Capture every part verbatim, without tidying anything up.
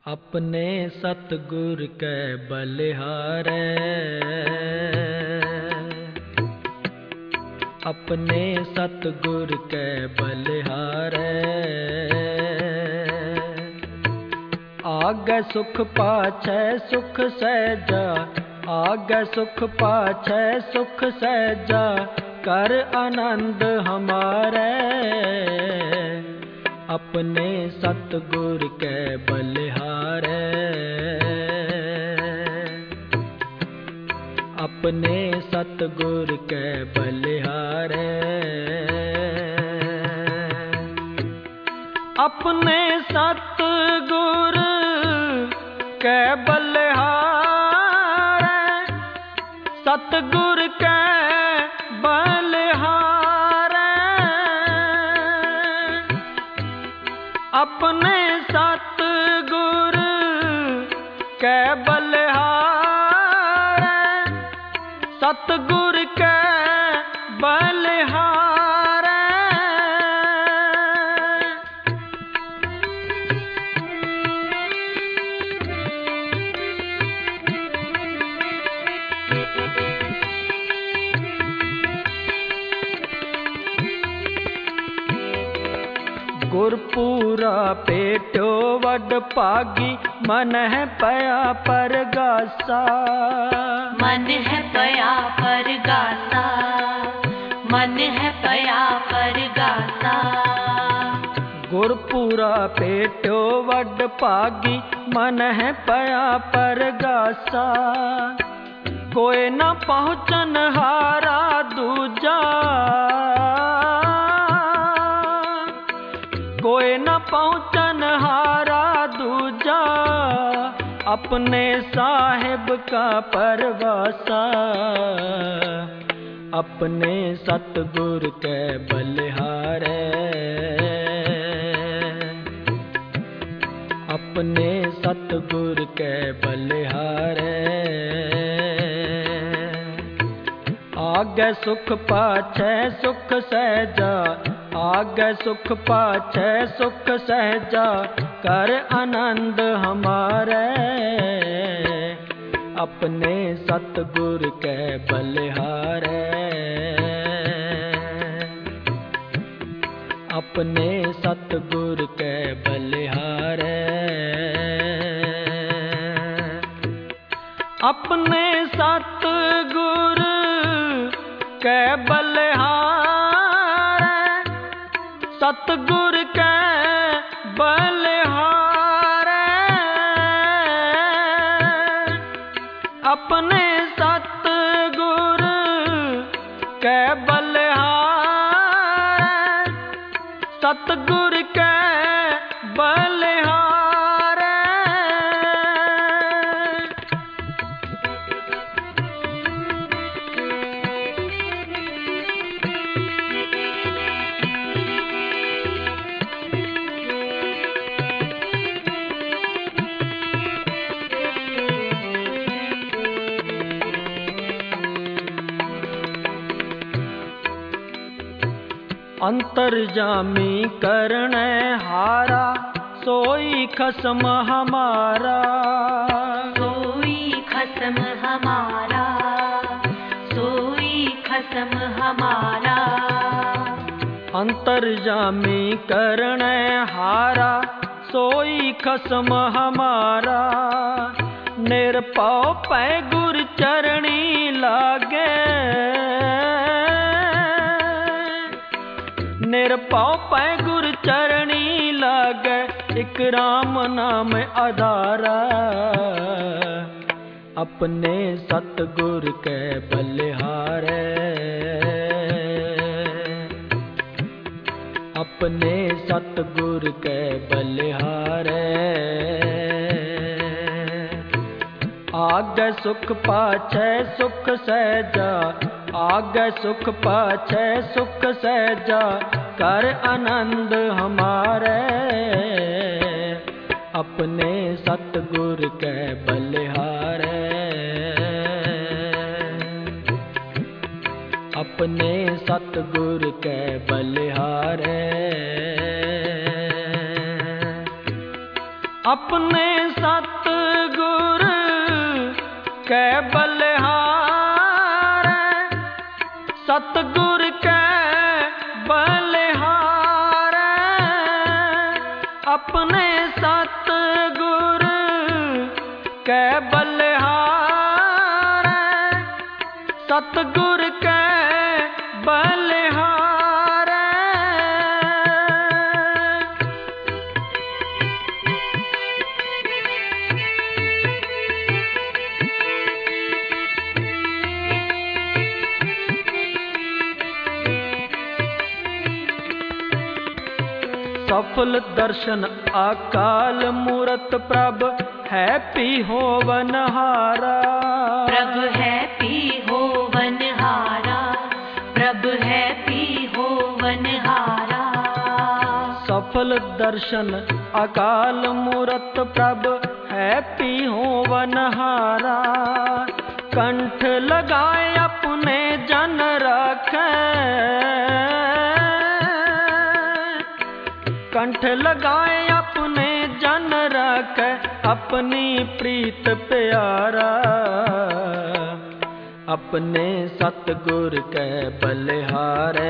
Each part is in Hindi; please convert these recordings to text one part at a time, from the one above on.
अपने सतगुर कै बलिहारै, अपने सतगुर कै बलिहारै। आगै सुख पाछै सुख सहजा, आगै सुख पाछै सुख सहजा, कर आनंद हमारै। अपने सतगुर कै बलिहारै, अपने सतगुर कै बलिहारै। अपने सतगुर कै बलिहारै, सतगुर कै बलिहारै। अपने सतगुर कै बलिहारै, सतगुर कै बलिहारै। गुरपुरा पेट्यो वड भागी, मन है पया परगासा। मन है पया परगासा, मन है पया परगासा। गुरपुरा पेट्यो वड भागी, मन है पया परगासा। कोई न पहुँचन हारा दूजा, कोई न पहुँचन हारा दूजा, अपने साहिब का परवासा। अपने सतगुर कै बलिहारै, अपने सतगुर कै बलिहारै। आगै सुख पाछै सुख सहजा, आगै सुख पाछै सुख सहजा, कर आनंद हमारै। अपने सतगुर कै बलिहारै, अपने सतगुर कै बलिहारै। अपने सतगुर कै बलिहारै, सतगुर कै बलिहारै। अपने सतगुर कै बलिहारै, सतगुर कै बलिहारै। अंतर्जामी करने हारा, सोई खसम हमारा। सोई खसम हमारा, सोई खसम हमारा। अंतर्जामी करने हारा, सोई खसम हमारा। निरपौ पै गुर चरणी लागे, निरपौ पै गुर चरणी लागे, इक राम नाम आधारा। अपने सतगुर कै बलिहारै, अपने सतगुर कै बलिहारै। आगै सुख पाछै सुख सहजा, आगै सुख पाछै सुख सहजा, कर आनंद हमारै। अपने सतगुर कै बलिहारै, अपने सतगुर कै बलिहारै। अपने सतगुर कै बलिहार, सतगुर कै बलिहार, अपने सतगुर कै बलिहार, सतगुर कै बलिहार। सफल दर्शन अकाल मूरत प्रभ है पी होवनहारा, प्रभ है पी होवनहारा, प्रभ है पी होवनहारा। सफल दर्शन अकाल मूरत प्रभ है पी होवनहारा, कंठ लगाए अपने जन रखे, कंठ लगाए अपने जन रख अपनी प्रीत प्यारा, अपने सतगुर कै बलिहारे,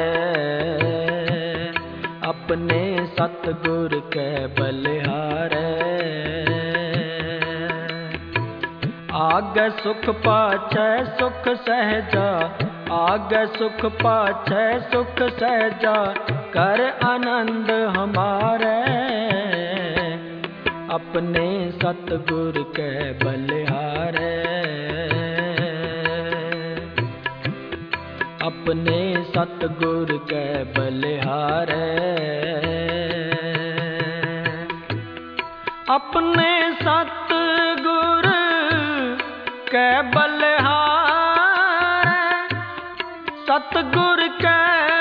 अपने सतगुर कै बलिहारे। आगे सुख पाछै सुख सहजा, आगे सुख पाछै सुख सहजा, कर आनंद हमारे, अपने सतगुर कै बलिहारे, अपने सतगुर कै बलिहारे। अपने सतगुर कै बलिहार, सतगुर कै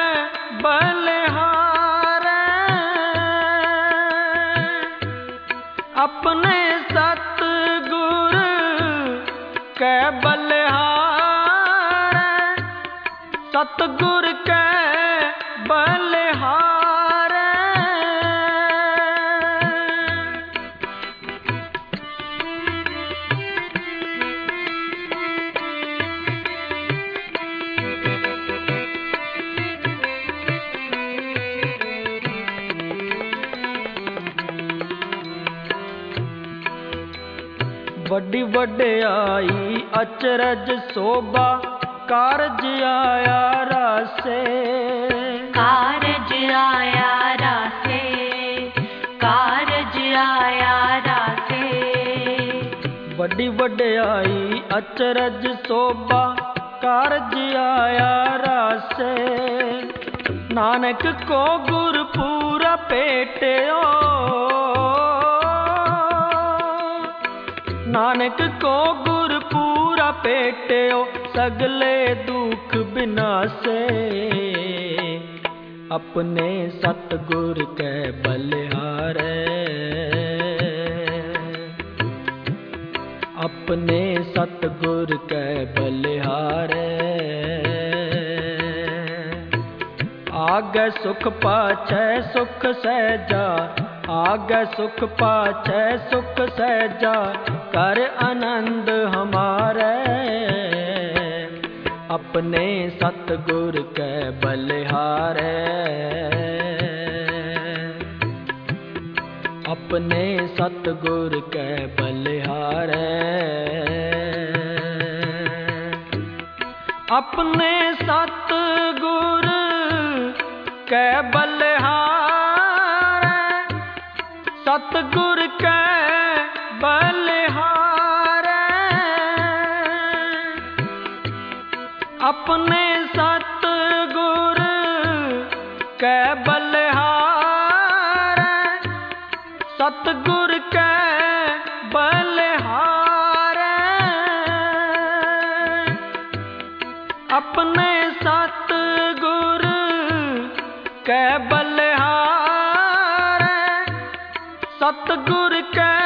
बलिहार, अपने सतगुर कै बलिहार, सतगुर कै बलिहार। वड्डी वड्याई अचरज शोभा, कारज आया रासे, कारज आया रासे, कारज आया रासे। वड्डी वड्याई अचरज शोभा, कारज आया रासे, नानक को गुरपुरा पेटियो, नानक को गुरपुरा पेटियो, सगले दुख बिनासे, अपने सतगुर कै बलिहारे, अपने सतगुर कै बलिहारे। आगे सुख पाछै सुख सहजा, आगे सुख पाछै सुख सहजा, कर आनंद हमारे, अपने सतगुर कै बलिहारे, अपने सतगुर कै बलिहारे। अपने सतगुर कै बलिहार, सतगुर कै बलिहार, अपने सतगुर कै बलिहार, सतगुर कै बलिहार। अपने सतगुर कै बलिहार, सतगुर कै